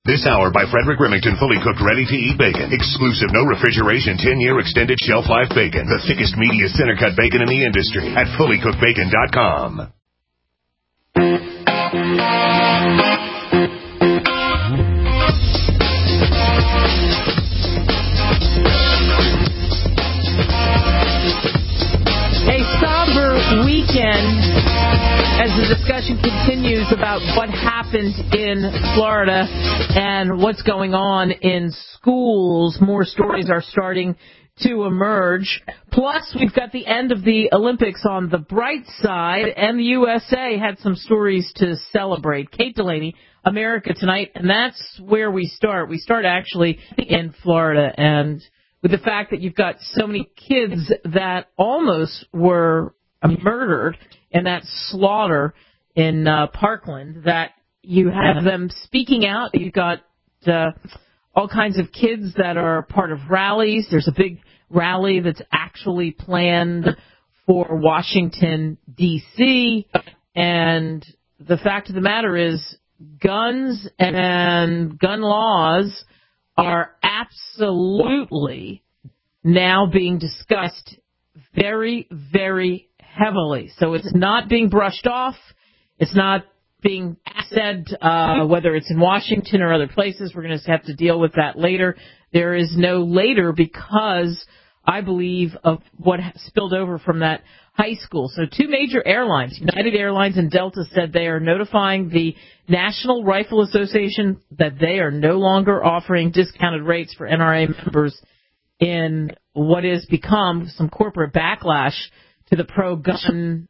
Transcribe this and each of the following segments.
This hour by Frederick Remington, fully cooked, ready-to-eat bacon. Exclusive, no refrigeration, 10-year extended shelf life bacon. The thickest, meatiest center-cut bacon in the industry at fullycookedbacon.com. A somber weekend as the discussion continues about what happened in Florida and what's going on in schools. More stories are starting to emerge. Plus, we've got the end of the Olympics on the bright side, and the USA had some stories to celebrate. Kate Delaney, America Tonight, and that's where we start. We start actually in Florida, and with the fact that you've got so many kids that almost were murdered in that slaughter in Parkland, that you have them speaking out. You've got all kinds of kids that are part of rallies. There's a big rally that's actually planned for Washington, D.C., and the fact of the matter is guns and gun laws are absolutely now being discussed very, very heavily. So it's not being brushed off. It's not being said, whether it's in Washington or other places. We're going to have to deal with that later. There is no later because I believe of what spilled over from that high school. So two major airlines, United Airlines and Delta, said they are notifying the National Rifle Association that they are no longer offering discounted rates for NRA members in what has become some corporate backlash to the pro-gun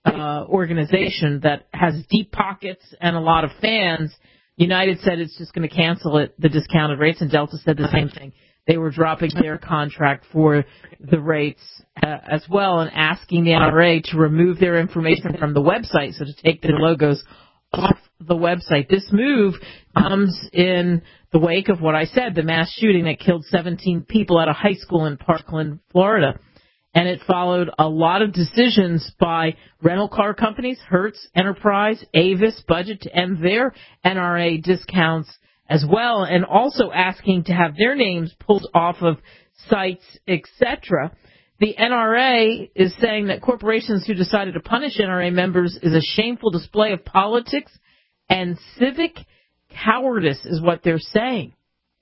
organization that has deep pockets and a lot of fans. United said it's just going to cancel it, the discounted rates, and Delta said the same thing. They were dropping their contract for the rates as well and asking the NRA to remove their information from the website, so to take their logos off the website. This move comes in the wake of what I said, the mass shooting that killed 17 people at a high school in Parkland, Florida. And it followed a lot of decisions by rental car companies, Hertz, Enterprise, Avis, Budget, to end their NRA discounts as well, and also asking to have their names pulled off of sites, etc. The NRA is saying that corporations who decided to punish NRA members is a shameful display of politics and civic cowardice, is what they're saying.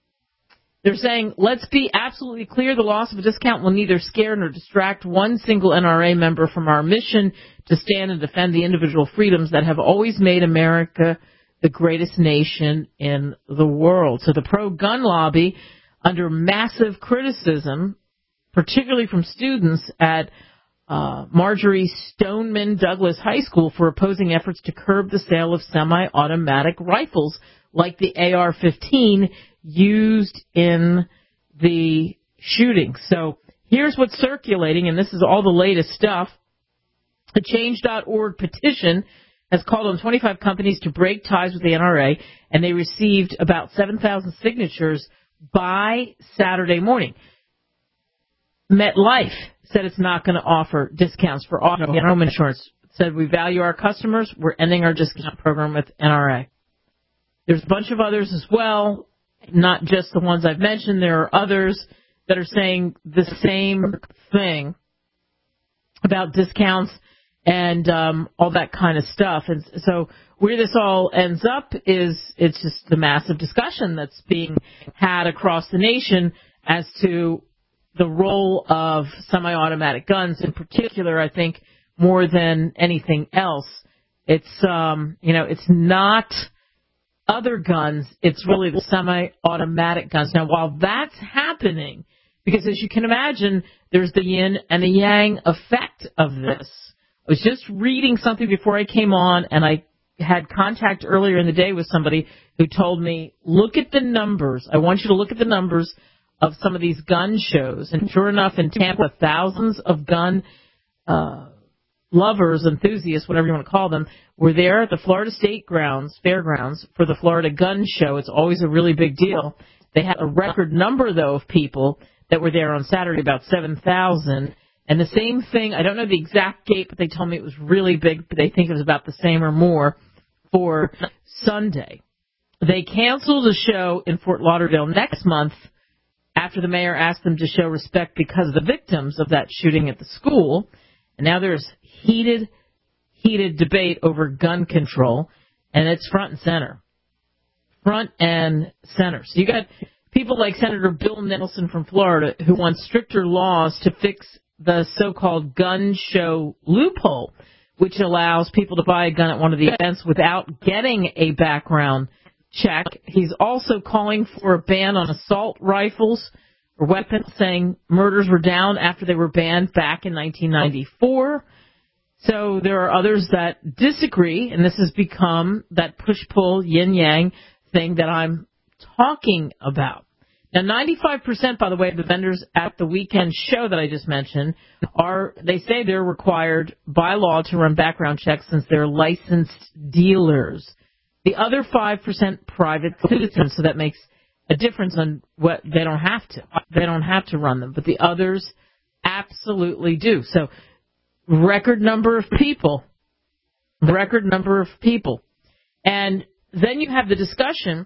They're saying, let's be absolutely clear, the loss of a discount will neither scare nor distract one single NRA member from our mission to stand and defend the individual freedoms that have always made America the greatest nation in the world. So the pro-gun lobby, under massive criticism, particularly from students at Marjorie Stoneman Douglas High School, for opposing efforts to curb the sale of semi-automatic rifles like the AR-15 used in the shooting. So here's what's circulating, and this is all the latest stuff. A Change.org petition has called on 25 companies to break ties with the NRA, and they received about 7,000 signatures by Saturday morning. MetLife said it's not going to offer discounts for auto and home insurance. It said, we value our customers. We're ending our discount program with NRA. There's a bunch of others as well, not just the ones I've mentioned. There are others that are saying the same thing about discounts and all that kind of stuff. And so where this all ends up is it's just the massive discussion that's being had across the nation as to the role of semi-automatic guns in particular. I think more than anything else, it's it's not other guns, it's really the semi-automatic guns. Now, while that's happening, because as you can imagine, there's the yin and the yang effect of this. I was just reading something before I came on, and I had contact earlier in the day with somebody who told me, look at the numbers. I want you to look at the numbers of some of these gun shows. And sure enough, in Tampa, thousands of gun lovers, enthusiasts, whatever you want to call them, were there at the Florida State Fairgrounds for the Florida Gun Show. It's always a really big deal. They had a record number, though, of people that were there on Saturday, about 7,000. And the same thing, I don't know the exact gate, but they told me it was really big, but they think it was about the same or more for Sunday. They canceled a show in Fort Lauderdale next month after the mayor asked them to show respect because of the victims of that shooting at the school. And now there's heated debate over gun control, and it's front and center. Front and center. So you got people like Senator Bill Nelson from Florida who wants stricter laws to fix the so-called gun show loophole, which allows people to buy a gun at one of the events without getting a background check. He's also calling for a ban on assault rifles or weapons, saying murders were down after they were banned back in 1994. So there are others that disagree, and this has become that push-pull, yin-yang thing that I'm talking about. Now, 95%, by the way, of the vendors at the weekend show that I just mentioned they say they're required by law to run background checks since they're licensed dealers. The other 5% private citizens, so that makes a difference on what they don't have to. They don't have to run them, but the others absolutely do. So record number of people. And then you have the discussion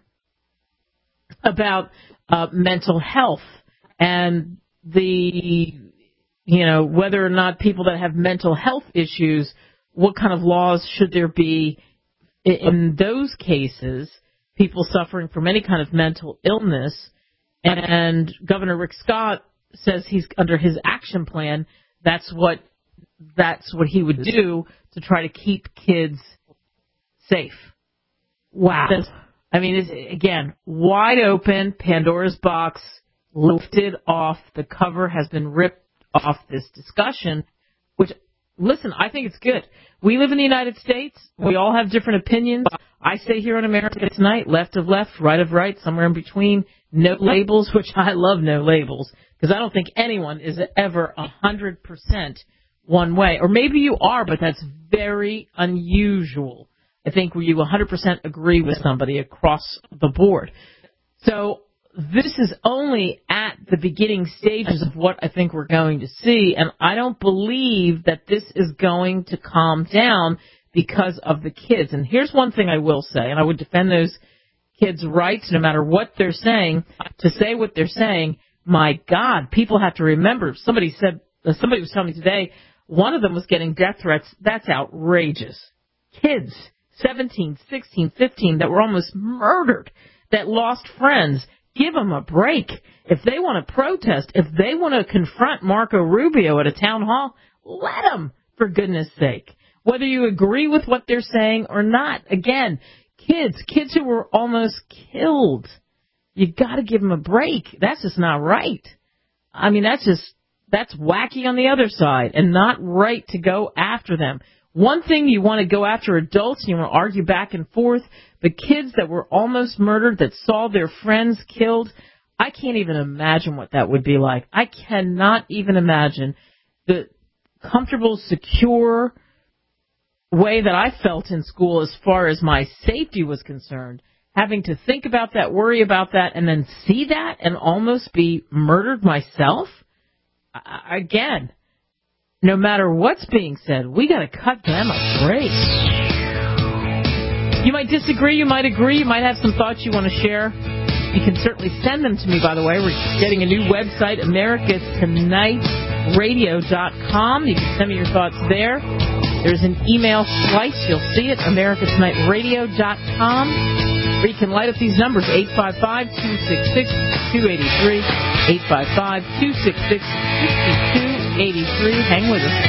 about mental health and whether or not people that have mental health issues, what kind of laws should there be in those cases, people suffering from any kind of mental illness. And Governor Rick Scott says he's under his action plan. That's what he would do to try to keep kids safe. Wow. I mean, it's, again, wide open, Pandora's box, lifted off. The cover has been ripped off this discussion, which, listen, I think it's good. We live in the United States. We all have different opinions. I say here on America Tonight, left of left, right of right, somewhere in between, no labels, which I love no labels, because I don't think anyone is ever 100% one way. Or maybe you are, but that's very unusual. I think where you 100% agree with somebody across the board. So this is only at the beginning stages of what I think we're going to see, and I don't believe that this is going to calm down because of the kids. And here's one thing I will say, and I would defend those kids' rights no matter what they're saying, to say what they're saying. My God, people have to remember. Somebody was telling me today, one of them was getting death threats. That's outrageous. Kids, 17, 16, 15, that were almost murdered, that lost friends. Give them a break. If they want to protest, if they want to confront Marco Rubio at a town hall, let them, for goodness sake. Whether you agree with what they're saying or not. Again, kids who were almost killed. You got to give them a break. That's just not right. I mean, that's wacky on the other side and not right to go after them. One thing, you want to go after adults and you want to argue back and forth, but kids that were almost murdered, that saw their friends killed, I can't even imagine what that would be like. I cannot even imagine the comfortable, secure way that I felt in school as far as my safety was concerned, having to think about that, worry about that, and then see that and almost be murdered myself. Again, no matter what's being said, we got to cut them a break. You might disagree, you might agree, you might have some thoughts you want to share. You can certainly send them to me, by the way. We're getting a new website, americatonightradio.com. You can send me your thoughts there. There's an email slice. You'll see it, americatonightradio.com. Or you can light up these numbers, 855-266-283, 855-266-5283. Hang with us.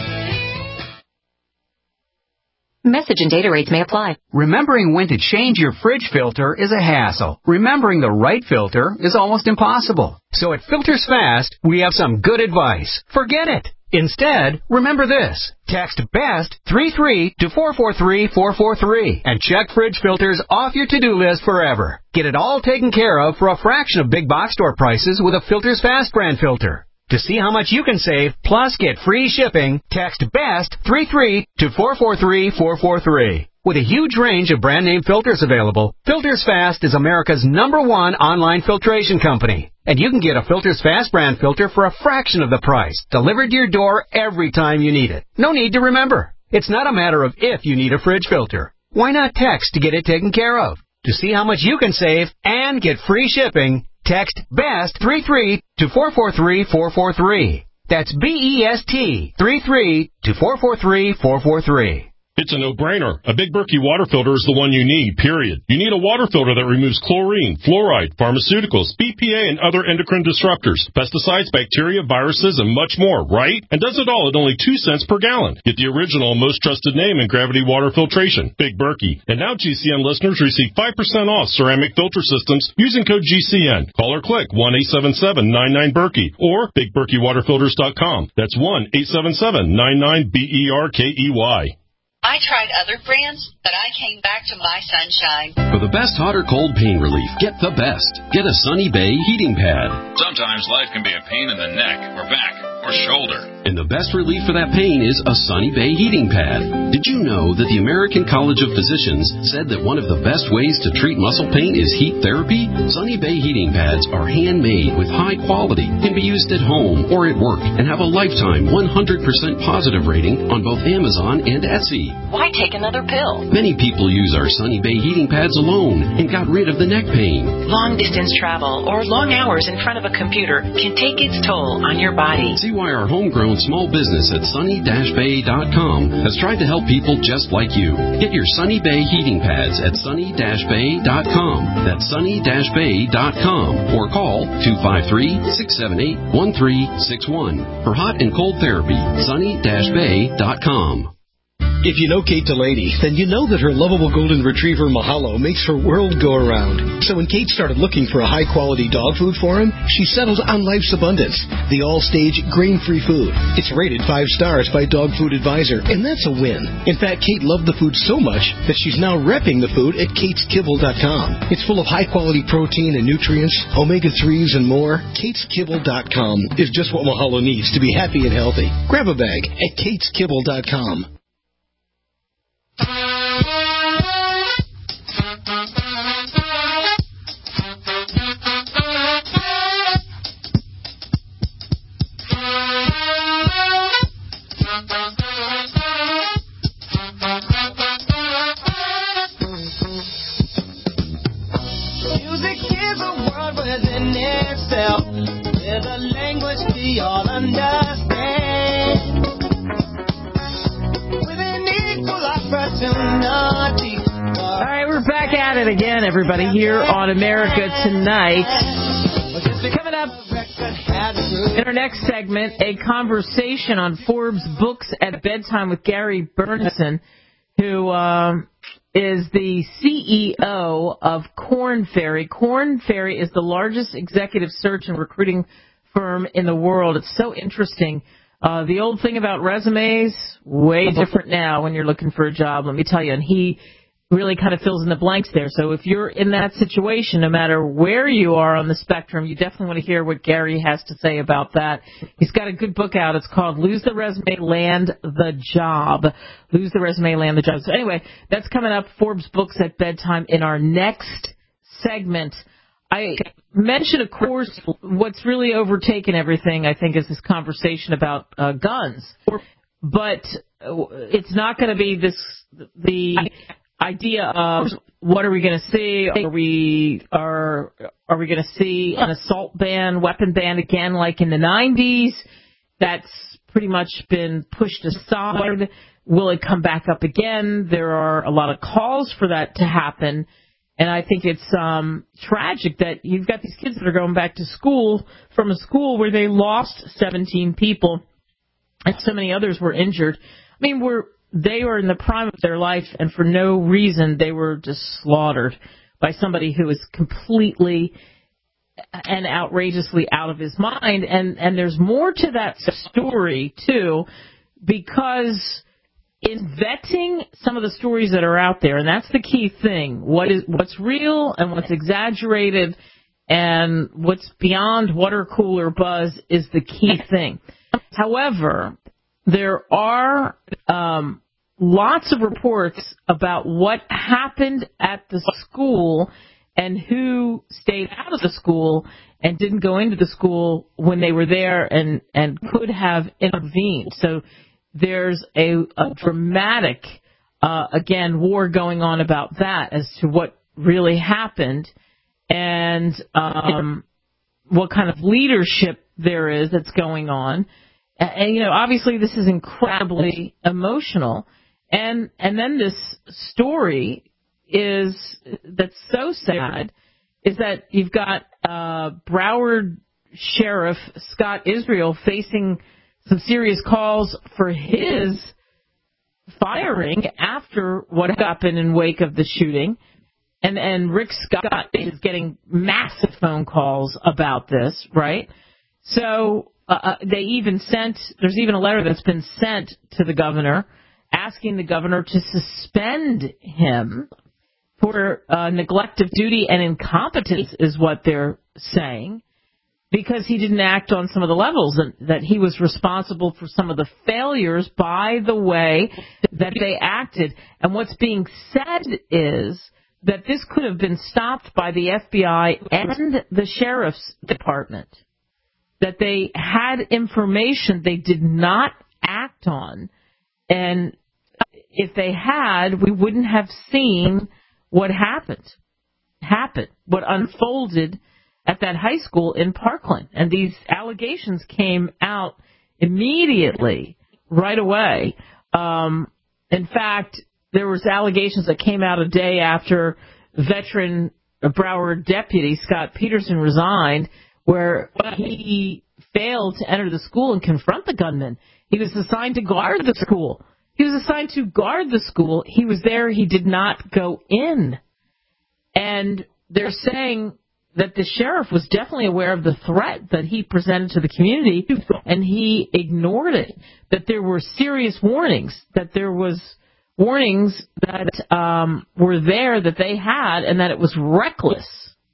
Message and data rates may apply. Remembering when to change your fridge filter is a hassle. Remembering the right filter is almost impossible. So at Filters Fast, we have some good advice. Forget it. Instead, remember this. Text BEST 33 to 443-443 and check fridge filters off your to-do list forever. Get it all taken care of for a fraction of big box store prices with a Filters Fast brand filter. To see how much you can save, plus get free shipping, text BEST 33 to 443-443. With a huge range of brand name filters available, Filters Fast is America's #1 online filtration company. And you can get a Filters Fast brand filter for a fraction of the price, delivered to your door every time you need it. No need to remember. It's not a matter of if you need a fridge filter. Why not text to get it taken care of? To see how much you can save and get free shipping, text BEST 33 to 443-443. That's BEST 33 to 443-443. It's a no-brainer. A Big Berkey water filter is the one you need, period. You need a water filter that removes chlorine, fluoride, pharmaceuticals, BPA, and other endocrine disruptors, pesticides, bacteria, viruses, and much more, right? And does it all at only 2 cents per gallon. Get the original, most trusted name in gravity water filtration, Big Berkey. And now GCN listeners receive 5% off ceramic filter systems using code GCN. Call or click 1-877-99-BERKEY or BigBerkeyWaterFilters.com. That's 1-877-99-BERKEY. I tried other brands, but I came back to My Sunshine. For the best hot or cold pain relief, get the best. Get a Sunny Bay heating pad. Sometimes life can be a pain in the neck or back or shoulder. And the best relief for that pain is a Sunny Bay heating pad. Did you know that the American College of Physicians said that one of the best ways to treat muscle pain is heat therapy? Sunny Bay heating pads are handmade with high quality, can be used at home or at work, and have a lifetime 100% positive rating on both Amazon and Etsy. Why take another pill? Many people use our Sunny Bay heating pads alone and got rid of the neck pain. Long distance travel or long hours in front of a computer can take its toll on your body. See why our homegrown small business at sunny-bay.com has tried to help people just like you. Get your Sunny Bay heating pads at sunny-bay.com. That's sunny-bay.com or call 253-678-1361 for hot and cold therapy. sunny-bay.com. If you know Kate Delaney, then you know that her lovable golden retriever Mahalo makes her world go around. So when Kate started looking for a high-quality dog food for him, she settled on Life's Abundance, the all-stage grain-free food. It's rated 5 stars by Dog Food Advisor, and that's a win. In fact, Kate loved the food so much that she's now repping the food at KatesKibble.com. It's full of high-quality protein and nutrients, omega-3s, and more. KatesKibble.com is just what Mahalo needs to be happy and healthy. Grab a bag at KatesKibble.com. Music is a world within itself, with a language we all understand, with an equal opportunity. All right, we're back at it again, everybody, here on America Tonight. Coming up in our next segment, a conversation on Forbes Books at Bedtime with Gary Burnison, who is the CEO of Korn Ferry. Korn Ferry is the largest executive search and recruiting firm in the world. It's so interesting. The old thing about resumes, way different now when you're looking for a job, let me tell you. And he really kind of fills in the blanks there. So if you're in that situation, no matter where you are on the spectrum, you definitely want to hear what Gary has to say about that. He's got a good book out. It's called Lose the Resume, Land the Job. Lose the Resume, Land the Job. So anyway, that's coming up, Forbes Books at Bedtime, in our next segment. I mentioned, of course, what's really overtaken everything, I think, is this conversation about guns. But it's not going to be the idea of what are we going to see? Are we going to see an assault ban, weapon ban again like in the 90s? That's pretty much been pushed aside. Will it come back up again? There are a lot of calls for that to happen. And I think it's tragic that you've got these kids that are going back to school from a school where they lost 17 people and so many others were injured. I mean, they were in the prime of their life, and for no reason they were just slaughtered by somebody who is completely and outrageously out of his mind. And there's more to that story, too, because in vetting some of the stories that are out there, and that's the key thing, what's real and what's exaggerated and what's beyond water cooler buzz is the key thing. However, there are lots of reports about what happened at the school and who stayed out of the school and didn't go into the school when they were there and could have intervened. So there's a dramatic, again, war going on about that as to what really happened and what kind of leadership there is that's going on. And obviously this is incredibly emotional. And then this story that's so sad is that you've got Broward Sheriff Scott Israel facing some serious calls for his firing after what happened in wake of the shooting. And Rick Scott is getting massive phone calls about this, right? So there's even a letter that's been sent to the governor asking the governor to suspend him for neglect of duty and incompetence is what they're saying, because he didn't act on some of the levels, and that he was responsible for some of the failures by the way that they acted. And what's being said is that this could have been stopped by the FBI and the sheriff's department, that they had information they did not act on. And if they had, we wouldn't have seen what happened, what unfolded at that high school in Parkland. And these allegations came out immediately, right away. In fact, there was allegations that came out a day after veteran Broward deputy Scott Peterson resigned, where he failed to enter the school and confront the gunman. He was assigned to guard the school. He was there. He did not go in. And they're saying that the sheriff was definitely aware of the threat that he presented to the community, and he ignored it, that there were serious warnings, that there was warnings that were there that they had, and that it was reckless.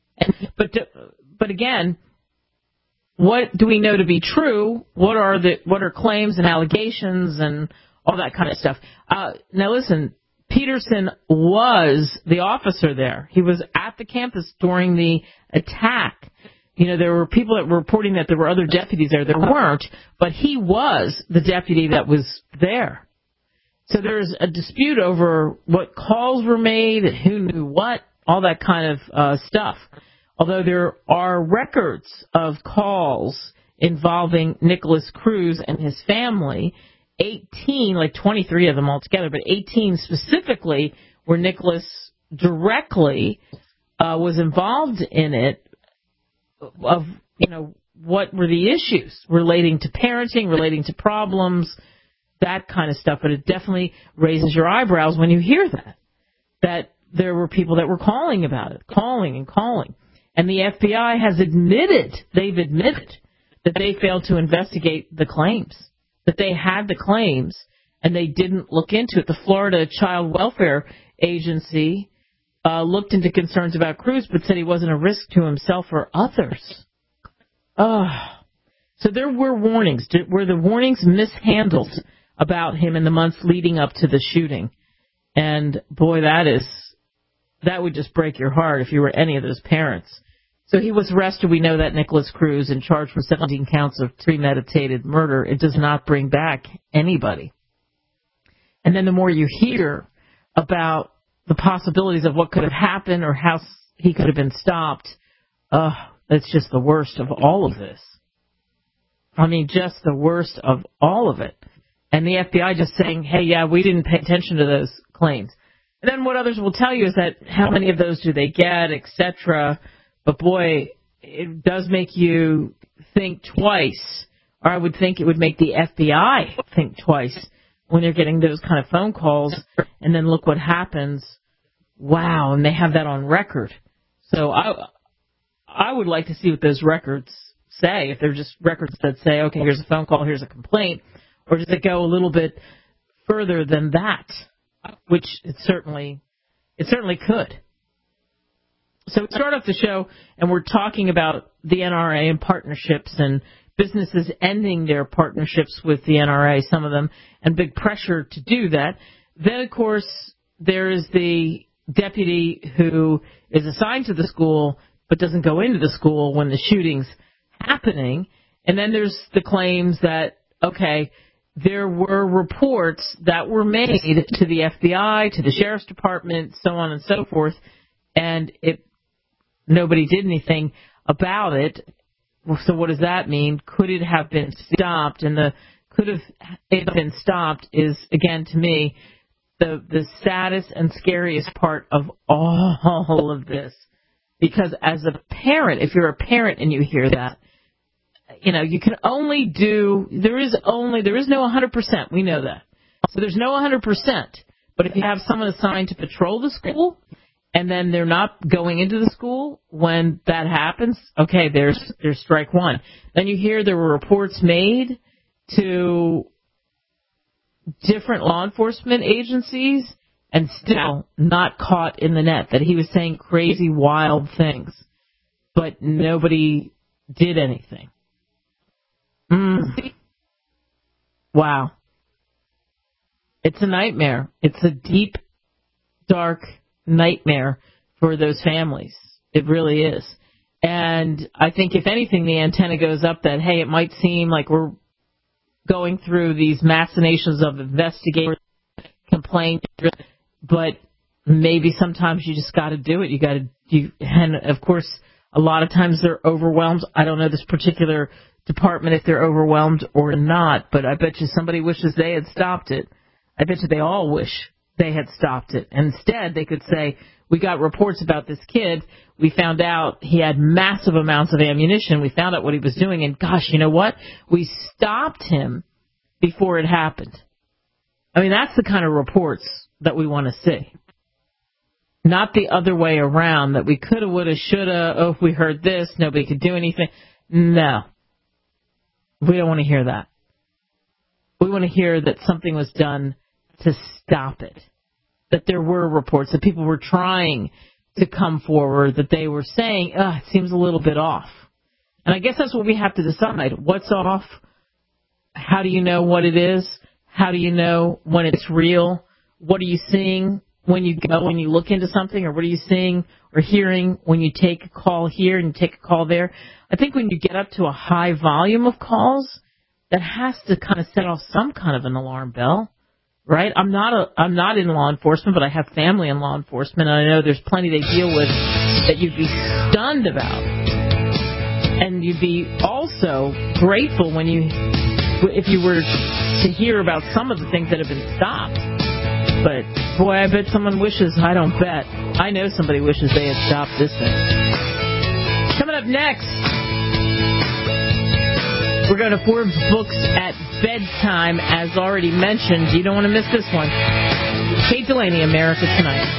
But again, what do we know to be true? What are claims and allegations and all that kind of stuff? Now listen, Peterson was the officer there. He was at the campus during the attack. There were people that were reporting that there were other deputies there. There weren't, but he was the deputy that was there. So there's a dispute over what calls were made, who knew what, all that kind of stuff. Although there are records of calls involving Nicholas Cruz and his family, 18, like 23 of them altogether, but 18 specifically where Nicholas directly was involved in it, of, what were the issues relating to parenting, relating to problems, that kind of stuff. But it definitely raises your eyebrows when you hear that there were people that were calling about it, calling. And the FBI has admitted that they failed to investigate the claims, that they had the claims and they didn't look into it. The Florida Child Welfare Agency looked into concerns about Cruz, but said he wasn't a risk to himself or others. So there were warnings. Were the warnings mishandled about him in the months leading up to the shooting? And boy, that would just break your heart if you were any of those parents. So he was arrested. We know that, Nicholas Cruz, and charged with 17 counts of premeditated murder. It does not bring back anybody. And then the more you hear about the possibilities of what could have happened or how he could have been stopped, that's just the worst of all of this. I mean, just the worst of all of it. And the FBI just saying, hey, yeah, we didn't pay attention to those claims. And then what others will tell you is that how many of those do they get, etc. But boy, it does make you think twice, or I would think it would make the FBI think twice when they're getting those kind of phone calls. And then look what happens. Wow, and they have that on record. So I would like to see what those records say, if they're just records that say, okay, here's a phone call, here's a complaint, or does it go a little bit further than that, which it certainly could. So we start off the show, and we're talking about the NRA and partnerships and businesses ending their partnerships with the NRA, some of them, and big pressure to do that. Then, of course, there is the deputy who is assigned to the school but doesn't go into the school when the shooting's happening. And then there's the claims that, okay, there were reports that were made to the FBI, to the Sheriff's Department, so on and so forth, and nobody did anything about it. So what does that mean? Could it have been stopped? And the could have it been stopped is, again, to me, the saddest and scariest part of all of this. Because as a parent, if you're a parent and you hear that, you can only do, there is no 100%. We know that. So there's no 100%. But if you have someone assigned to patrol the school, and then they're not going into the school when that happens, okay, there's strike one. Then you hear there were reports made to different law enforcement agencies and still not caught in the net, that he was saying crazy, wild things, but nobody did anything. Wow. It's a nightmare. It's a deep, dark nightmare for those families. It really is. And I think, if anything, the antenna goes up that, hey, it might seem like we're going through these machinations of investigators, complaints, but maybe sometimes you just got to do it. And of course, a lot of times they're overwhelmed. I don't know this particular department if they're overwhelmed or not, but I bet you somebody wishes they had stopped it. I bet you they all wish they had stopped it. And instead, they could say, we got reports about this kid. We found out he had massive amounts of ammunition. We found out what he was doing. And gosh, you know what? We stopped him before it happened. I mean, that's the kind of reports that we want to see. Not the other way around, that we coulda, woulda, shoulda, oh, if we heard this, nobody could do anything. No. We don't want to hear that. We want to hear that something was done to stop it. That there were reports, that people were trying to come forward, that they were saying, it seems a little bit off. And I guess that's what we have to decide. What's off? How do you know what it is? How do you know when it's real? What are you seeing when you look into something? Or what are you seeing or hearing when you take a call here and you take a call there? I think when you get up to a high volume of calls, that has to kind of set off some kind of an alarm bell, right? I'm not in law enforcement, but I have family in law enforcement, and I know there's plenty they deal with that you'd be stunned about. And you'd be also grateful if you were to hear about some of the things that have been stopped. But, boy, I bet someone wishes, I don't bet, I know somebody wishes they had stopped this thing. Coming up next, we're going to Forbes Books at Bedtime, as already mentioned. You don't want to miss this one. Kate Delaney, America Tonight.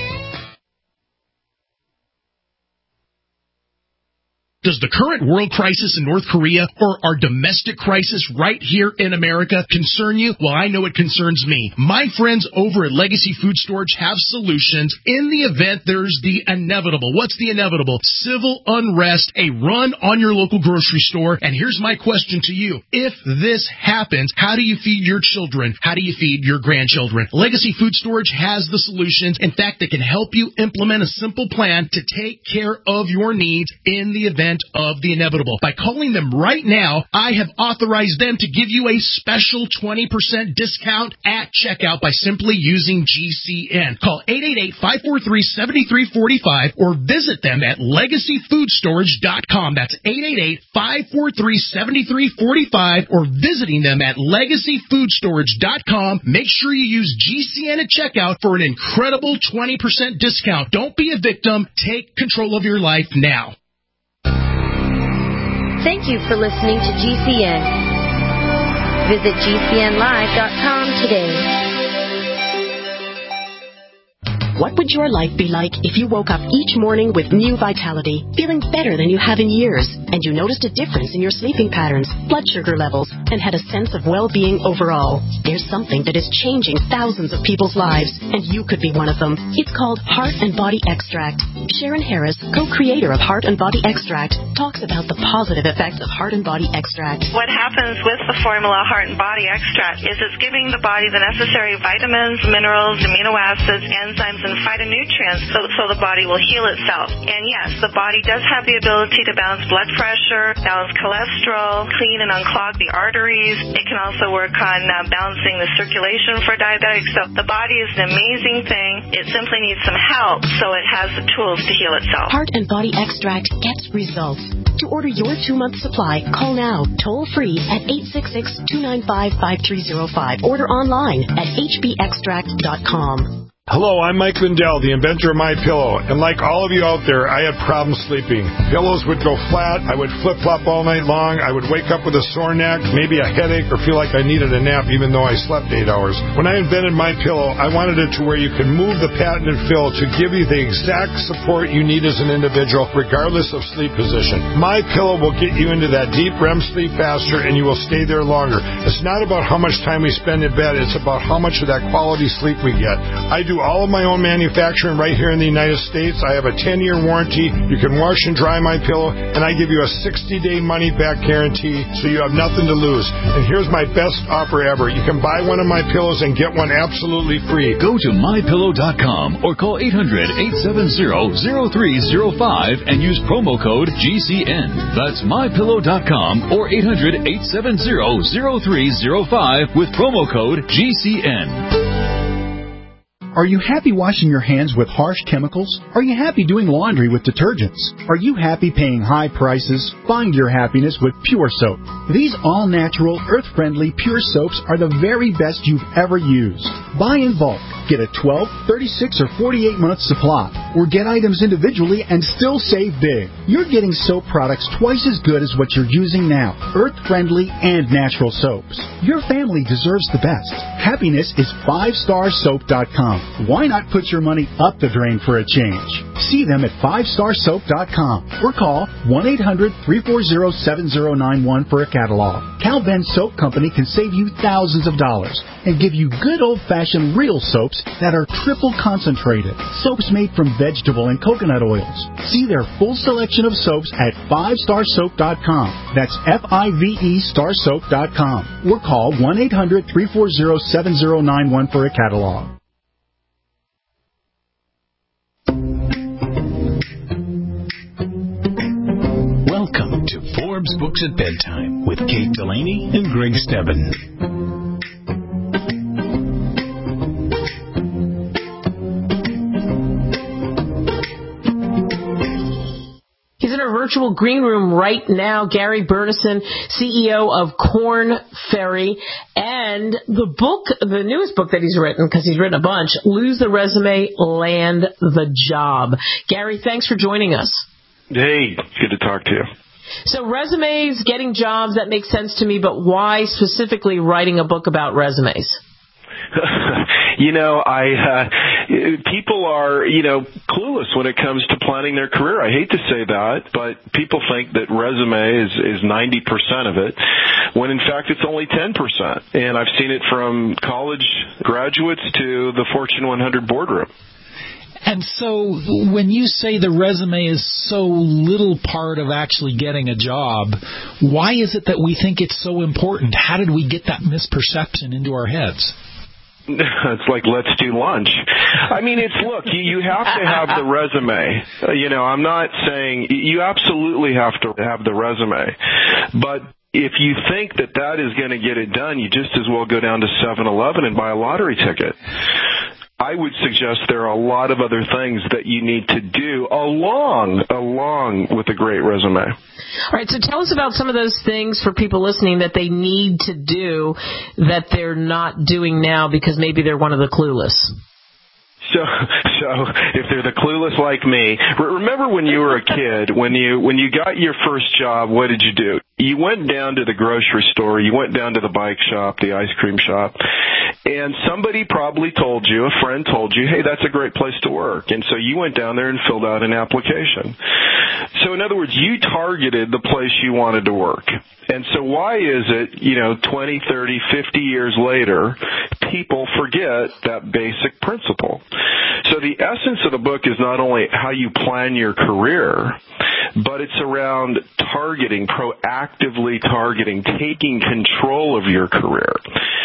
Does the current world crisis in North Korea or our domestic crisis right here in America concern you? Well, I know it concerns me. My friends over at Legacy Food Storage have solutions in the event there's the inevitable. What's the inevitable? Civil unrest, a run on your local grocery store. And here's my question to you. If this happens, how do you feed your children? How do you feed your grandchildren? Legacy Food Storage has the solutions. In fact, they can help you implement a simple plan to take care of your needs in the event of the inevitable. By calling them right now, I have authorized them to give you a special 20% discount at checkout by simply using GCN. Call 888-543-7345 or visit them at LegacyFoodStorage.com. That's 888-543-7345 or visiting them at LegacyFoodStorage.com. Make sure you use GCN at checkout for an incredible 20% discount. Don't be a victim. Take control of your life now. Thank you for listening to GCN. Visit GCNlive.com today. What would your life be like if you woke up each morning with new vitality, feeling better than you have in years, and you noticed a difference in your sleeping patterns, blood sugar levels, and had a sense of well-being overall? There's something that is changing thousands of people's lives, and you could be one of them. It's called Heart and Body Extract. Sharon Harris, co-creator of Heart and Body Extract, talks about the positive effects of Heart and Body Extract. What happens with the formula Heart and Body Extract is it's giving the body the necessary vitamins, minerals, amino acids, enzymes, and phytonutrients so the body will heal itself. And yes, the body does have the ability to balance blood pressure, balance cholesterol, clean and unclog the arteries. It can also work on balancing the circulation for diabetics. So the body is an amazing thing. It simply needs some help so it has the tools to heal itself. Heart and Body Extract gets results. To order your 2-month supply, call now, toll free at 866-295-5305. Order online at hbextract.com. Hello, I'm Mike Lindell, the inventor of MyPillow, and like all of you out there, I had problems sleeping. Pillows would go flat, I would flip-flop all night long, I would wake up with a sore neck, maybe a headache, or feel like I needed a nap even though I slept 8 hours. When I invented MyPillow, I wanted it to where you can move the patented fill to give you the exact support you need as an individual, regardless of sleep position. MyPillow will get you into that deep REM sleep faster, and you will stay there longer. It's not about how much time we spend in bed, it's about how much of that quality sleep we get. I do all of my own manufacturing right here in the United States. I have a 10-year warranty. You can wash and dry MyPillow, and I give you a 60-day money-back guarantee, so you have nothing to lose. And here's my best offer ever. You can buy one of my pillows and get one absolutely free. Go to MyPillow.com or call 800-870-0305 and use promo code GCN. That's MyPillow.com or 800-870-0305 with promo code GCN. Are you happy washing your hands with harsh chemicals? Are you happy doing laundry with detergents? Are you happy paying high prices? Find your happiness with Pure Soap. These all-natural, earth-friendly Pure Soaps are the very best you've ever used. Buy in bulk. Get a 12, 36, or 48-month supply. Or get items individually and still save big. You're getting soap products twice as good as what you're using now. Earth-friendly and natural soaps. Your family deserves the best. Happiness is 5starsoap.com. Why not put your money up the drain for a change? See them at 5starsoap.com or call 1-800-340-7091 for a catalog. Cal Ben Soap Company can save you thousands of dollars and give you good old-fashioned real soaps that are triple concentrated. Soaps made from vegetable and coconut oils. See their full selection of soaps at 5starsoap.com. That's F-I-V-E starsoap.com or call 1-800-340-7091 for a catalog. Welcome to Forbes Books at Bedtime with Kate Delaney and Greg Stebbin. He's in our virtual green room right now. Gary Burnison, CEO of Korn Ferry, and the newest book that he's written, because he's written a bunch, Lose the Resume, Land the Job. Gary, thanks for joining us. Hey, good to talk to you. So resumes, getting jobs, that makes sense to me, but why specifically writing a book about resumes? People are, clueless when it comes to planning their career. I hate to say that, but people think that resume is 90% of it, when in fact it's only 10%. And I've seen it from college graduates to the Fortune 100 boardroom. And so when you say the resume is so little part of actually getting a job, why is it that we think it's so important? How did we get that misperception into our heads? It's like, let's do lunch. I mean, you have to have the resume. I'm not saying you absolutely have to have the resume, but if you think that is going to get it done, you just as well go down to 7-Eleven and buy a lottery ticket. I would suggest there are a lot of other things that you need to do along with a great resume. All right, so tell us about some of those things for people listening that they need to do that they're not doing now because maybe they're one of the clueless. So if they're the clueless like me, remember when you were a kid, when you got your first job, what did you do? You went down to the grocery store, you went down to the bike shop, the ice cream shop, and somebody probably told you, a friend told you, hey, that's a great place to work. And so you went down there and filled out an application. So in other words, you targeted the place you wanted to work. And so why is it, 20, 30, 50 years later, people forget that basic principle? So the essence of the book is not only how you plan your career, but it's around targeting, proactively targeting, taking control of your career.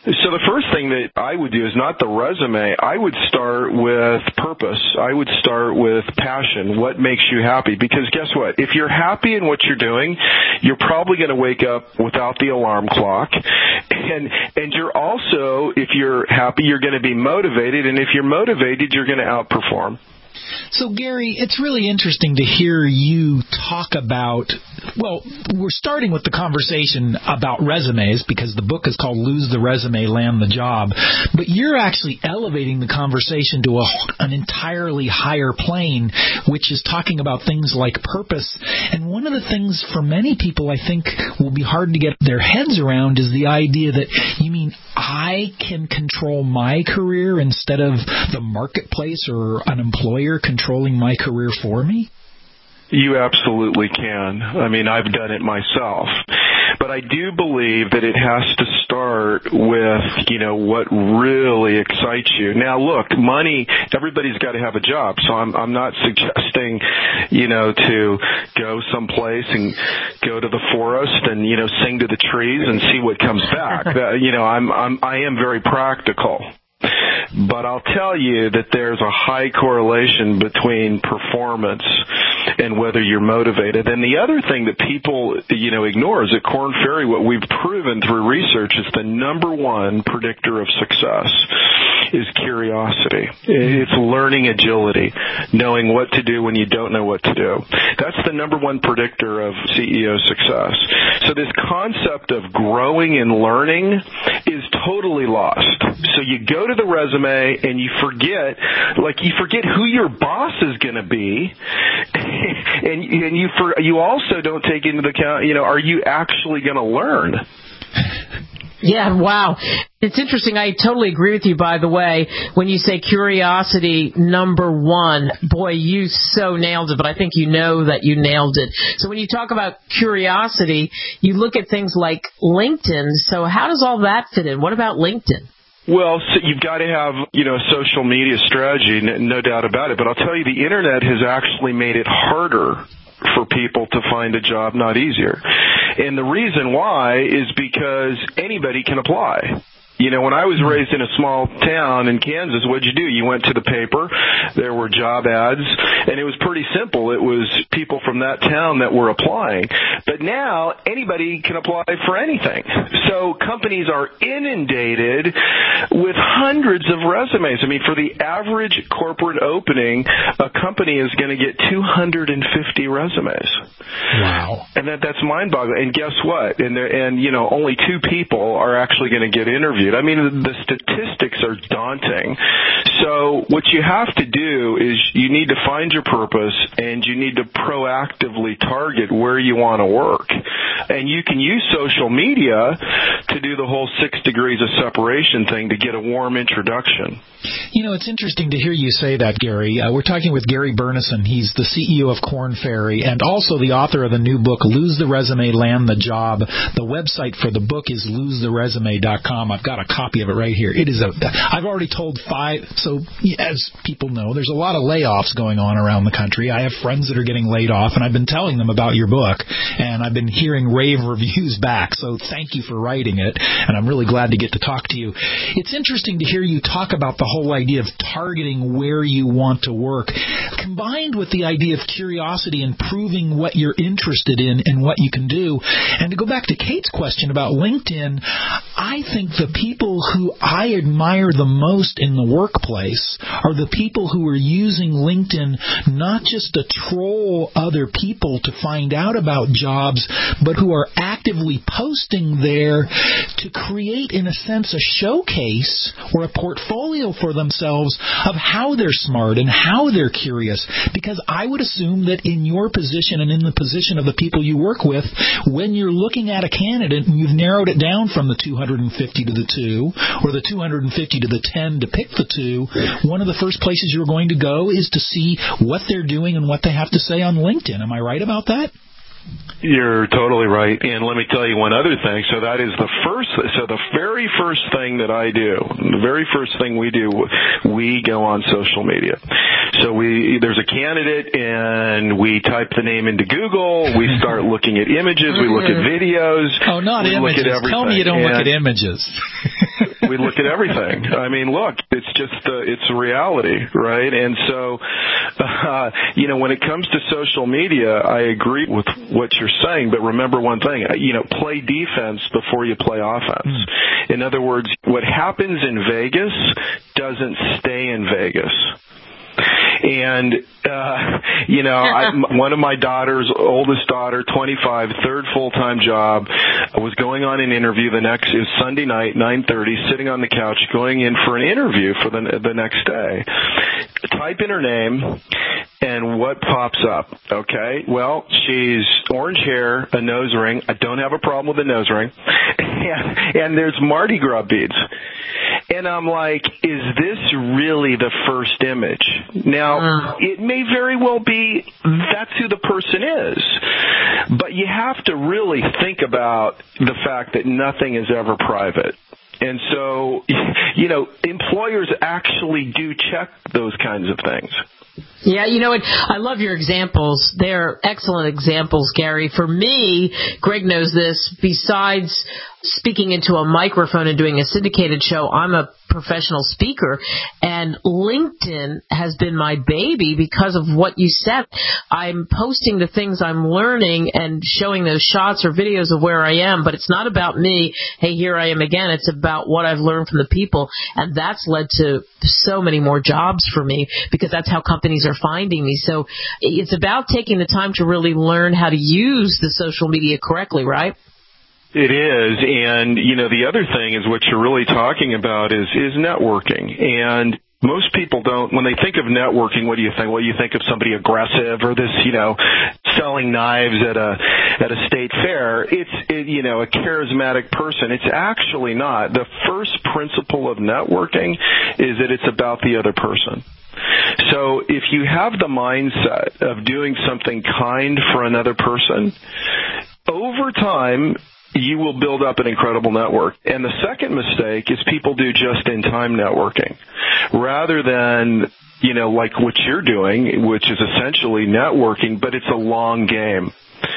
So the first thing that I would do is not the resume. I would start with purpose. I would start with passion. What makes you happy? Because guess what? If you're happy in what you're doing, you're probably going to wake up without the alarm clock. And you're also, if you're happy, you're going to be motivated. And if you're motivated, you're going to outperform. So, Gary, it's really interesting to hear you talk about, well, we're starting with the conversation about resumes because the book is called Lose the Resume, Land the Job, but you're actually elevating the conversation to an entirely higher plane, which is talking about things like purpose. And one of the things for many people I think will be hard to get their heads around is the idea that, you mean I can control my career instead of the marketplace or an employer controlling my career for me? You absolutely can. I mean, I've done it myself. But I do believe that it has to start with, what really excites you. Now, look, money, everybody's got to have a job. So I'm not suggesting, to go someplace and go to the forest and, sing to the trees and see what comes back. I am very practical. But I'll tell you that there's a high correlation between performance and whether you're motivated. And the other thing that people, ignore is at Korn Ferry, what we've proven through research is the number one predictor of success is curiosity. It's learning agility, knowing what to do when you don't know what to do. That's the number one predictor of CEO success. So this concept of growing and learning is totally lost. So you go to the resume and you forget who your boss is going to be, and you also don't take into account, are you actually going to learn? Yeah, wow. It's interesting. I totally agree with you, by the way, when you say curiosity, number one. Boy, you so nailed it, but I think you know that you nailed it. So when you talk about curiosity, you look at things like LinkedIn. So how does all that fit in? What about LinkedIn? Well, so you've got to have, social media strategy, no doubt about it. But I'll tell you, the Internet has actually made it harder for people to find a job, not easier. And the reason why is because anybody can apply. When I was raised in a small town in Kansas, what'd you do? You went to the paper, there were job ads, and it was pretty simple. It was people from that town that were applying. But now, anybody can apply for anything. So companies are inundated with hundreds of resumes. I mean, for the average corporate opening, a company is going to get 250 resumes. Wow. And that's mind-boggling. And guess what? And only 2 people are actually going to get interviewed. I mean, the statistics are daunting. So what you have to do is you need to find your purpose and you need to proactively target where you want to work. And you can use social media to do the whole 6 degrees of separation thing to get a warm introduction. It's interesting to hear you say that, Gary. We're talking with Gary Burnison. He's the CEO of Korn Ferry and also the author of the new book, Lose the Resume, Land the Job. The website for the book is losetheresume.com. I've got a copy of it right here. I've already told 5, so as people know, there's a lot of layoffs going on around the country. I have friends that are getting laid off, and I've been telling them about your book, and I've been hearing rave reviews back, so thank you for writing it, and I'm really glad to get to talk to you. It's interesting to hear you talk about the whole idea of targeting where you want to work, combined with the idea of curiosity and proving what you're interested in and what you can do. And to go back to Kate's question about LinkedIn, I think the people who I admire the most in the workplace are the people who are using LinkedIn not just to troll other people to find out about jobs, but who are actively posting there to create, in a sense, a showcase or a portfolio for themselves of how they're smart and how they're curious. Because I would assume that in your position and in the position of the people you work with, when you're looking at a candidate and you've narrowed it down from the 250 to the 2 or the 250 to the 10 to pick the 2, one of the first places you're going to go is to see what they're doing and what they have to say on LinkedIn. Am I right about that? You're totally right. And let me tell you one other thing. So that is the very first thing that I do, the very first thing we do, we go on social media. So there's a candidate and we type the name into Google. We start looking at images. We look at videos. Oh, not images. Look at everything. Tell me you don't look at images. We look at everything. I mean, look, it's just it's reality, right? And so, when it comes to social media, I agree with what you're saying, but remember one thing, play defense before you play offense. In other words, what happens in Vegas doesn't stay in Vegas. And, one of my daughters, oldest daughter, 25, third full-time job, was going on an interview it was Sunday night, 9:30, sitting on the couch, going in for an interview for the next day. Type in her name, and what pops up? Okay, well, she's orange hair, a nose ring. I don't have a problem with a nose ring. And there's Mardi Gras beads. And I'm like, is this really the first image? Now, it may very well be that's who the person is. But you have to really think about the fact that nothing is ever private. And so, employers actually do check those kinds of things. Yeah, you know what? I love your examples. They're excellent examples, Gary. For me, Greg knows this, besides speaking into a microphone and doing a syndicated show, I'm a professional speaker, and LinkedIn has been my baby because of what you said. I'm posting the things I'm learning and showing those shots or videos of where I am, but it's not about me, hey, here I am again. It's about what I've learned from the people, and that's led to so many more jobs for me because that's how companies are finding me. So it's about taking the time to really learn how to use the social media correctly, right? It is, and the other thing is what you're really talking about is networking. And most people don't, when they think of networking, what do you think? Well, you think of somebody aggressive or this, selling knives at a state fair. It's a charismatic person. It's actually not. The first principle of networking is that it's about the other person. So if you have the mindset of doing something kind for another person, over time, you will build up an incredible network. And the second mistake is people do just-in-time networking rather than, like what you're doing, which is essentially networking, but it's a long game.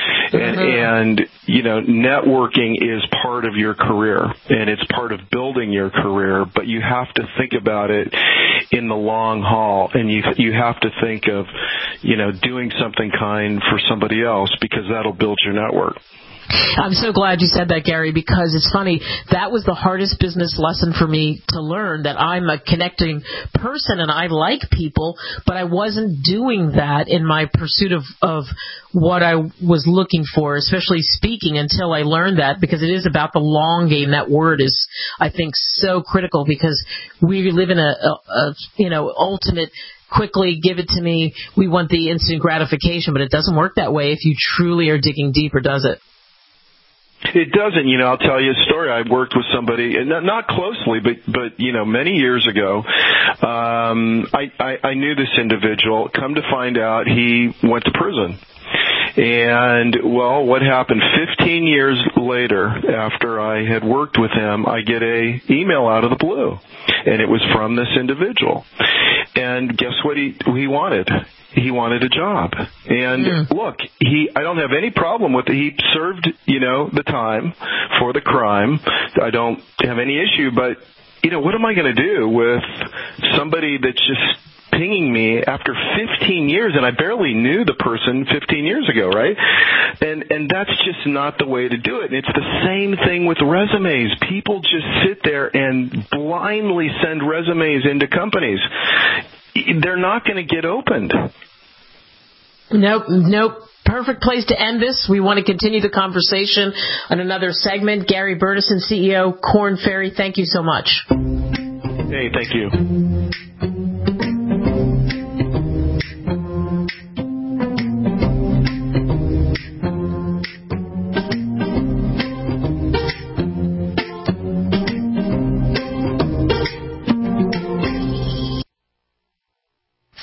And networking is part of your career, and it's part of building your career, but you have to think about it in the long haul, and you have to think of, doing something kind for somebody else because that'll build your network. I'm so glad you said that, Gary, because it's funny. That was the hardest business lesson for me to learn, that I'm a connecting person and I like people, but I wasn't doing that in my pursuit of what I was looking for, especially speaking, until I learned that, because it is about the long game. That word is, I think, so critical because we live in a ultimate quickly give it to me. We want the instant gratification, but it doesn't work that way if you truly are digging deeper, does it? It doesn't. I'll tell you a story. I worked with somebody, not closely, but many years ago. I knew this individual. Come to find out, he went to prison. And, well, what happened 15 years later, after I had worked with him, I get a email out of the blue, and it was from this individual. And guess what he wanted? He wanted a job. And look, I don't have any problem with it. He served, the time for the crime. I don't have any issue, but, what am I going to do with somebody that's just pinging me after 15 years, and I barely knew the person 15 years ago, right? And that's just not the way to do it. And it's the same thing with resumes. People just sit there and blindly send resumes into companies. They're not going to get opened. Nope. Perfect place to end this. We want to continue the conversation on another segment. Gary Burnison, CEO, Korn Ferry, thank you so much. Hey, thank you.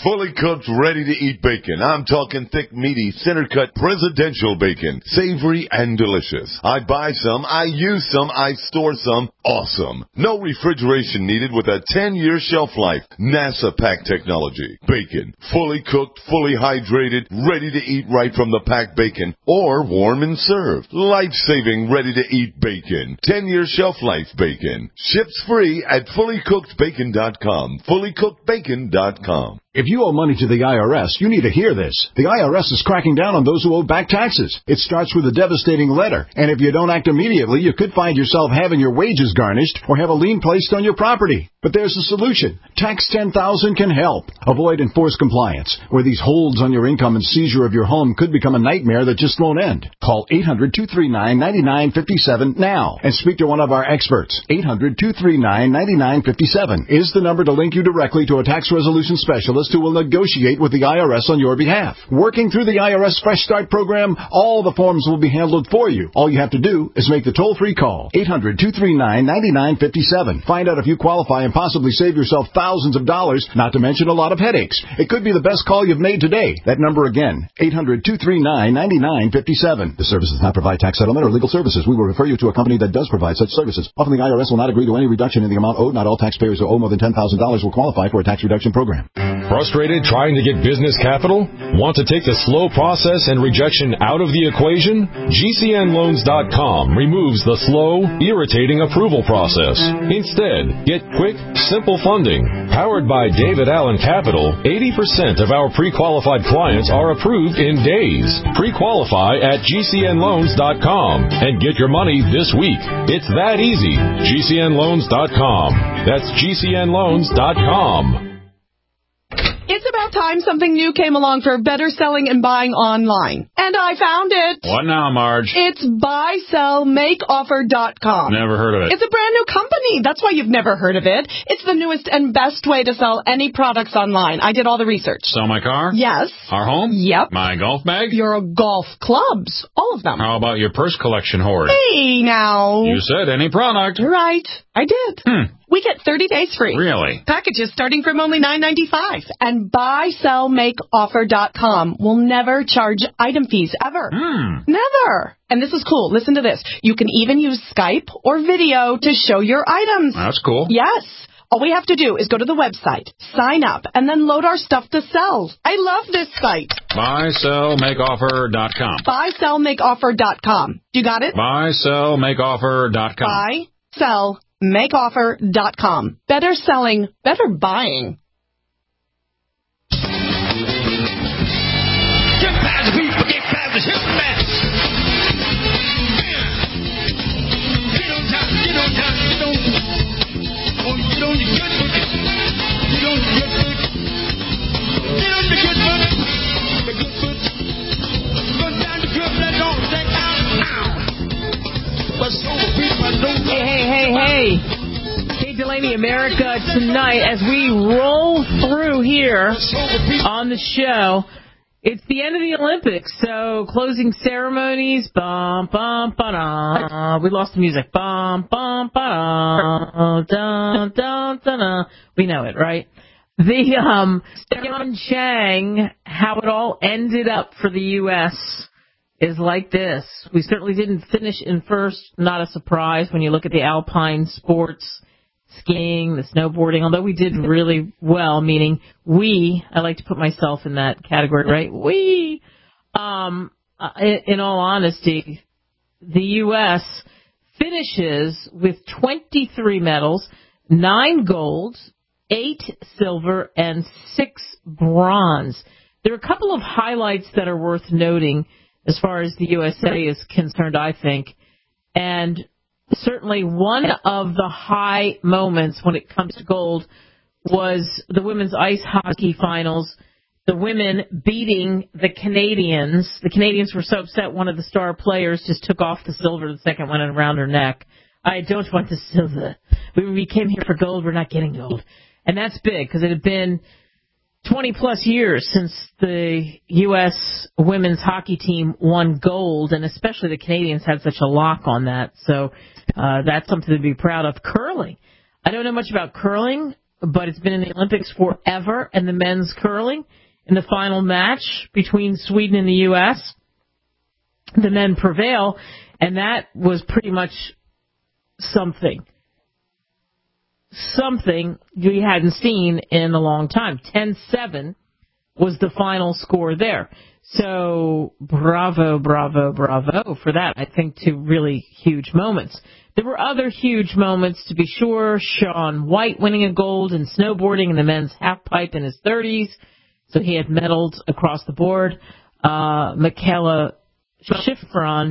fully cooked, ready-to-eat bacon. I'm talking thick, meaty, center-cut presidential bacon. Savory and delicious. I buy some, I use some, I store some. Awesome. No refrigeration needed with a 10-year shelf life. NASA pack technology. Bacon. Fully cooked, fully hydrated, ready to eat right from the packed bacon, or warm and served. Life-saving, ready-to-eat bacon. 10-year shelf life bacon. Ships free at fullycookedbacon.com. Fullycookedbacon.com. If you owe money to the IRS, you need to hear this. The IRS is cracking down on those who owe back taxes. It starts with a devastating letter, and if you don't act immediately, you could find yourself having your wages garnished or have a lien placed on your property. But there's a solution. Tax 10,000 can help. Avoid enforced compliance, where these holds on your income and seizure of your home could become a nightmare that just won't end. Call 800-239-9957 now and speak to one of our experts. 800-239-9957 is the number to link you directly to a tax resolution specialist who will negotiate with the IRS on your behalf. Working through the IRS Fresh Start program, all the forms will be handled for you. All you have to do is make the toll-free call. 800-239-9957. Find out if you qualify and possibly save yourself thousands of dollars, not to mention a lot of headaches. It could be the best call you've made today. That number again, 800-239-9957. This service does not provide tax settlement or legal services. We will refer you to a company that does provide such services. Often the IRS will not agree to any reduction in the amount owed. Not all taxpayers who owe more than $10,000 will qualify for a tax reduction program. Frustrated trying to get business capital? Want to take the slow process and rejection out of the equation? GCNloans.com removes the slow, irritating approval process. Instead, get quick, simple funding. Powered by David Allen Capital, 80% of our pre-qualified clients are approved in days. Pre-qualify at GCNloans.com and get your money this week. It's that easy. GCNloans.com. That's GCNloans.com. It's about time something new came along for better selling and buying online. And I found it. What now, Marge? It's buysellmakeoffer.com. Never heard of it. It's a brand new company. That's why you've never heard of it. It's the newest and best way to sell any products online. I did all the research. Sell my car? Yes. Our home? Yep. My golf bag? Your golf clubs. All of them. How about your purse collection hoard? Hey, now. You said any product. Right. I did. We get 30 days free. Really? Packages starting from only $9.95. And buysellmakeoffer.com will never charge item fees ever. Never. And this is cool. Listen to this. You can even use Skype or video to show your items. That's cool. Yes. All we have to do is go to the website, sign up, and then load our stuff to sell. I love this site. Buysellmakeoffer.com. Buysellmakeoffer.com. You got it? Buysellmakeoffer.com. Buysellmakeoffer.com. Better selling, better buying. Get past the people, get past the hip man. Get on time, get on time, get on. Oh, get on the good foot. Get on the good foot. Get on the good foot. The good foot. Go down the good foot, don't take out. But so people don't. Hey. Kate Delaney, America Tonight, as we roll through here on the show. It's the end of the Olympics, so closing ceremonies, bum, bum, ba-da. We lost the music. Bum, bum, ba-da. Dun, dun, dun, dun. We know it, right? The Pyeongchang, how it all ended up for the U.S. is like this. We certainly didn't finish in first. Not a surprise when you look at the alpine sports, skiing, the snowboarding, although we did really well, meaning I like to put myself in that category, right? In all honesty, the U.S. finishes with 23 medals, 9 golds, 8 silver, and 6 bronze. There are a couple of highlights that are worth noting as far as the USA is concerned, I think. And certainly one of the high moments when it comes to gold was the women's ice hockey finals, the women beating the Canadians. The Canadians were so upset one of the star players just took off the silver, the second went around her neck. I don't want the silver. We came here for gold, we're not getting gold. And that's big because it had been 20-plus years since the U.S. women's hockey team won gold, and especially the Canadians had such a lock on that. So that's something to be proud of. Curling. I don't know much about curling. but it's been in the Olympics forever. And the men's curling in the final match between Sweden and the U.S., the men prevail, and that was pretty much something we hadn't seen in a long time. 10-7 was the final score there. So bravo for that. I think two really huge moments. There were other huge moments, to be sure. Shaun White winning a gold in snowboarding in the men's halfpipe in his 30s. So he had medals across the board. Michaela Schifrin,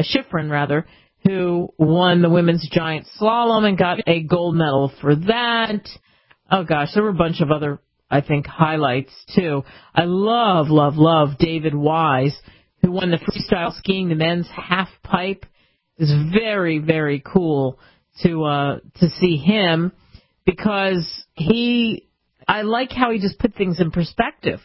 who won the women's giant slalom and got a gold medal for that. Oh gosh, there were a bunch of other, I think, highlights too. I love David Wise, who won the freestyle skiing, the men's half pipe. It's very, very cool to see him, because I like how he just put things in perspective.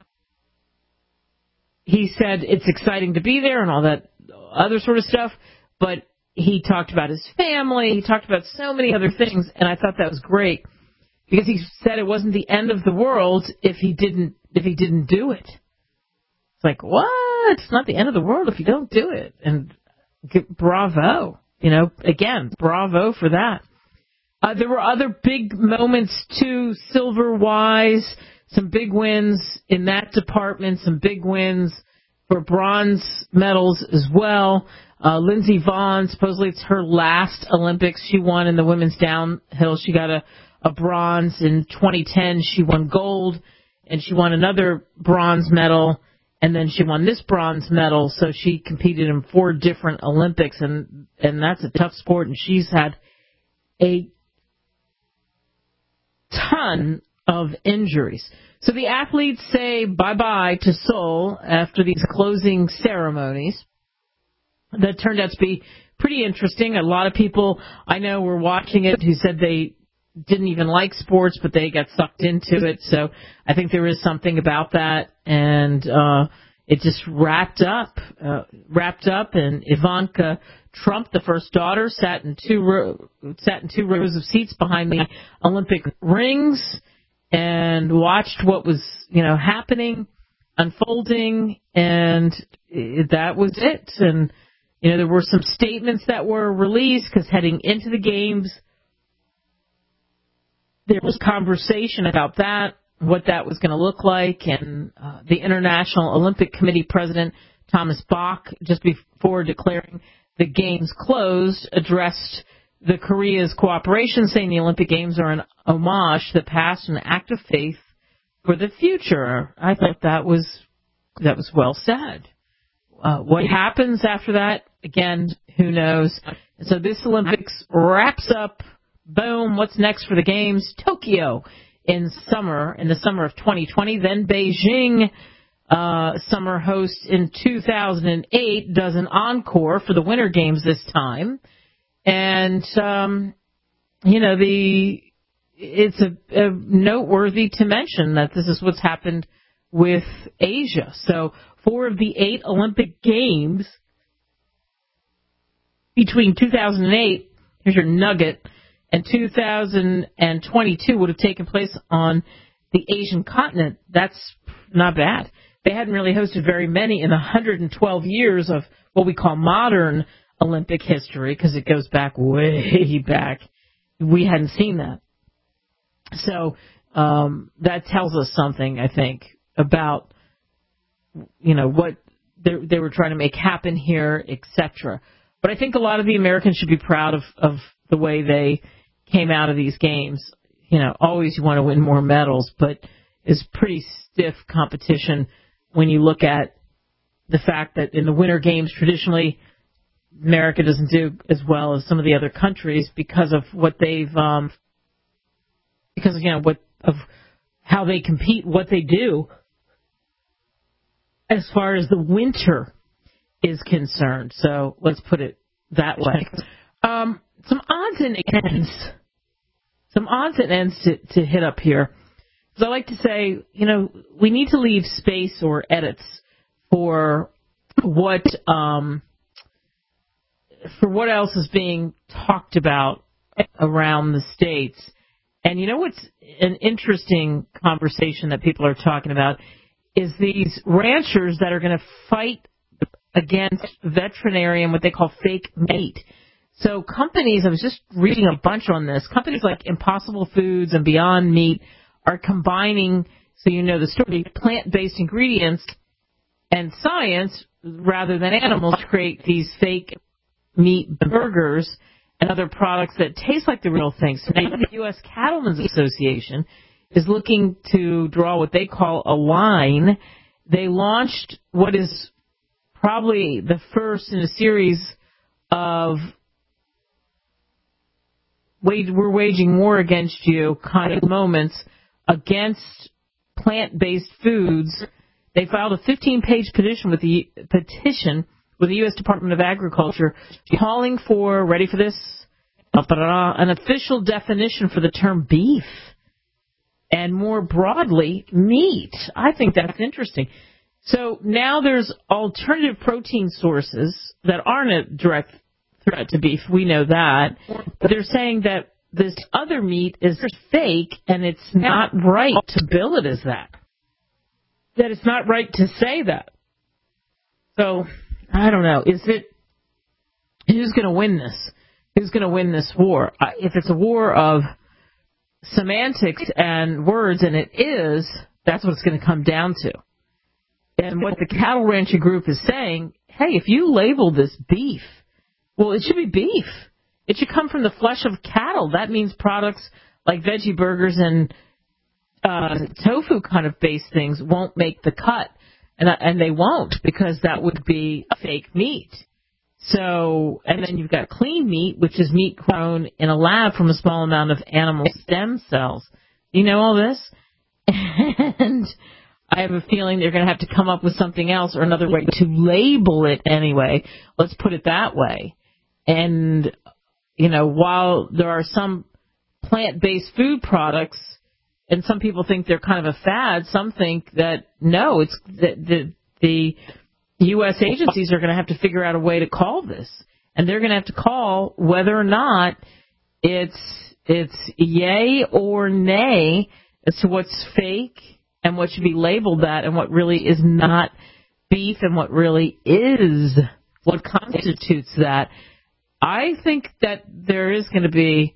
He said it's exciting to be there and all that other sort of stuff, but he talked about his family. He talked about so many other things, and I thought that was great, because he said it wasn't the end of the world if he didn't do it. It's like, what? It's not the end of the world if you don't do it. And bravo. Again, bravo for that. There were other big moments too, silver-wise, some big wins in that department, some big wins for bronze medals as well. Lindsey Vonn, supposedly it's her last Olympics. She won in the women's downhill. She got a bronze. In 2010, she won gold, and she won another bronze medal, and then she won this bronze medal. So she competed in 4 different Olympics, and that's a tough sport, and she's had a ton of injuries. So the athletes say bye-bye to Seoul after these closing ceremonies. That turned out to be pretty interesting. A lot of people I know were watching it who said they didn't even like sports, but they got sucked into it. So I think there is something about that. And it just wrapped up. And Ivanka Trump, the first daughter, sat in two rows of seats behind the Olympic rings and watched what was, happening, unfolding, and that was it. And, there were some statements that were released, because heading into the games, there was conversation about that, what that was going to look like, and the International Olympic Committee President Thomas Bach, just before declaring the games closed, addressed the Korea's cooperation, saying the Olympic Games are an homage to the past and an act of faith for the future. I thought that was well said. What happens after that, again, who knows? So this Olympics wraps up. Boom. What's next for the Games? Tokyo in the summer of 2020. Then Beijing, summer host in 2008, does an encore for the Winter Games this time. And, it's a noteworthy to mention that this is what's happened with Asia. So 4 of the 8 Olympic Games between 2008, here's your nugget, and 2022 would have taken place on the Asian continent. That's not bad. They hadn't really hosted very many in the 112 years of what we call modern Olympic history, because it goes back way back. We hadn't seen that. So that tells us something, I think, about what they were trying to make happen here, etc. But I think a lot of the Americans should be proud of the way they came out of these games. Always you want to win more medals, but it's pretty stiff competition when you look at the fact that in the Winter Games, traditionally, America doesn't do as well as some of the other countries because of what they've, of how they compete, what they do as far as the winter is concerned. So let's put it that way. Some odds and ends to hit up here. Because I like to say, we need to leave space or edits for what else is being talked about around the states. And you know what's an interesting conversation that people are talking about is these ranchers that are going to fight against veterinarian, what they call fake meat. So companies, I was just reading a bunch on this, companies like Impossible Foods and Beyond Meat are combining, so you know the story, plant-based ingredients and science rather than animals to create these fake meat burgers and other products that taste like the real thing. So now the U.S. Cattlemen's Association is looking to draw what they call a line. They launched what is probably the first in a series of we're waging war against you kind of moments against plant-based foods. They filed a 15-page petition with the U.S. Department of Agriculture calling for, ready for this, an official definition for the term beef and more broadly, meat. I think that's interesting. So now there's alternative protein sources that aren't a direct threat to beef. We know that. But they're saying that this other meat is fake and it's not right to bill it as that. That it's not right to say that. So, I don't know. Who's going to win this? Who's going to win this war? If it's a war of semantics and words, and it is, that's what it's going to come down to. And what the cattle rancher group is saying, hey, if you label this beef, well, it should be beef. It should come from the flesh of cattle. That means products like veggie burgers and tofu kind of based things won't make the cut. And they won't, because that would be fake meat. So, and then you've got clean meat, which is meat grown in a lab from a small amount of animal stem cells. You know all this? And I have a feeling they're going to have to come up with something else or another way to label it anyway. Let's put it that way. And, you know, while there are some plant-based food products, and some people think they're kind of a fad, some think that, no, it's the U.S. agencies are going to have to figure out a way to call this. And they're going to have to call whether or not it's yay or nay as to what's fake and what should be labeled that and what really is not beef and what really is, what constitutes that. I think that there is going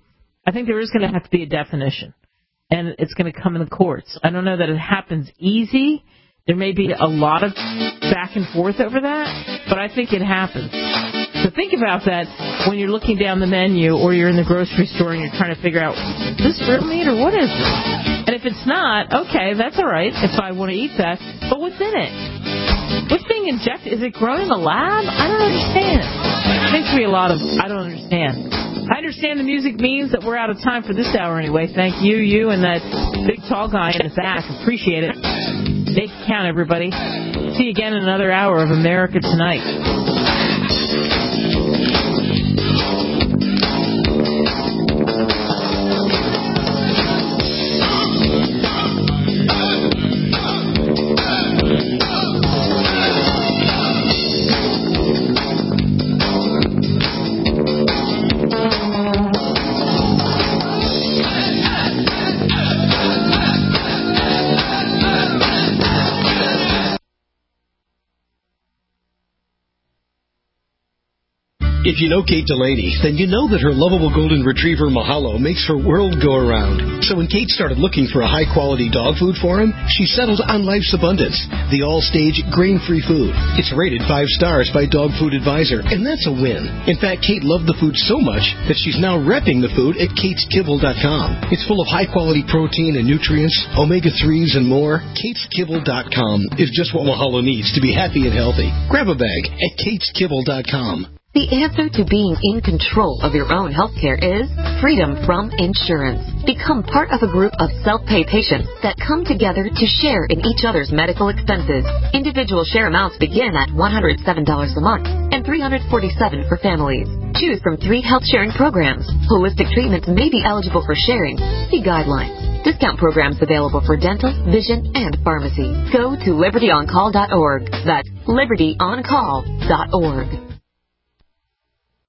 to have to be a definition. And it's going to come in the courts. I don't know that it happens easy. There may be a lot of back and forth over that, but I think it happens. So think about that when you're looking down the menu or you're in the grocery store and you're trying to figure out, is this real meat or what is this? And if it's not, okay, that's all right if I want to eat that, but what's in it? What's being injected? Is it grown in a lab? I don't understand. There seems to be a lot of, I don't understand. I understand the music means that we're out of time for this hour anyway. Thank you, and that big tall guy in the back. Appreciate it. Make it count, everybody. See you again in another hour of America Tonight. If you know Kate Delaney, then you know that her lovable golden retriever Mahalo makes her world go around. So when Kate started looking for a high-quality dog food for him, she settled on Life's Abundance, the all-stage grain-free food. It's rated 5 stars by Dog Food Advisor, and that's a win. In fact, Kate loved the food so much that she's now repping the food at KatesKibble.com. It's full of high-quality protein and nutrients, omega-3s, and more. KatesKibble.com is just what Mahalo needs to be happy and healthy. Grab a bag at KatesKibble.com. The answer to being in control of your own healthcare is freedom from insurance. Become part of a group of self-pay patients that come together to share in each other's medical expenses. Individual share amounts begin at $107 a month and $347 for families. Choose from 3 health sharing programs. Holistic treatments may be eligible for sharing. See guidelines. Discount programs available for dental, vision, and pharmacy. Go to libertyoncall.org. That's libertyoncall.org.